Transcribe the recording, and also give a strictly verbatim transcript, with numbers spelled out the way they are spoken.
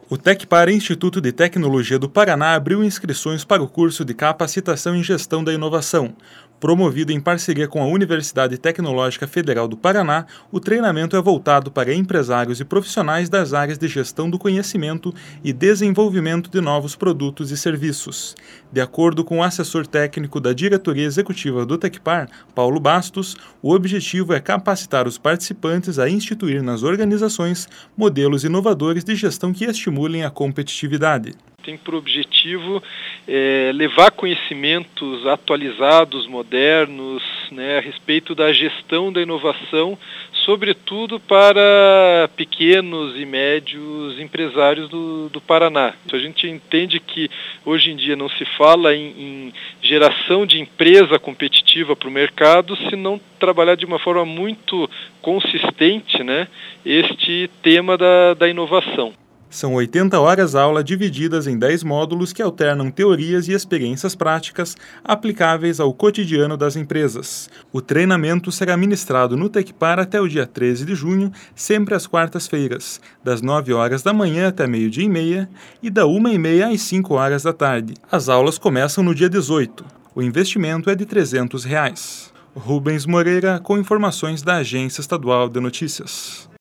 O Tecpar Instituto de Tecnologia do Paraná abriu inscrições para o curso de Capacitação em Gestão da Inovação. Promovido em parceria com a Universidade Tecnológica Federal do Paraná, o treinamento é voltado para empresários e profissionais das áreas de gestão do conhecimento e desenvolvimento de novos produtos e serviços. De acordo com o assessor técnico da diretoria executiva do Tecpar, Paulo Bastos, o objetivo é capacitar os participantes a instituir nas organizações modelos inovadores de gestão que estimulem a competitividade. Tem por objetivo é, levar conhecimentos atualizados, modernos, né, a respeito da gestão da inovação, sobretudo para pequenos e médios empresários do, do Paraná. A gente entende que hoje em dia não se fala em, em geração de empresa competitiva para o mercado se não trabalhar de uma forma muito consistente, né, este tema da, da inovação. São oitenta horas aula divididas em dez módulos que alternam teorias e experiências práticas aplicáveis ao cotidiano das empresas. O treinamento será ministrado no Tecpar até o dia treze de junho, sempre às quartas-feiras, das nove horas da manhã até meio-dia e meia e da uma e meia às cinco horas da tarde. As aulas começam no dia dezoito. O investimento é de trezentos reais. Rubens Moreira, com informações da Agência Estadual de Notícias.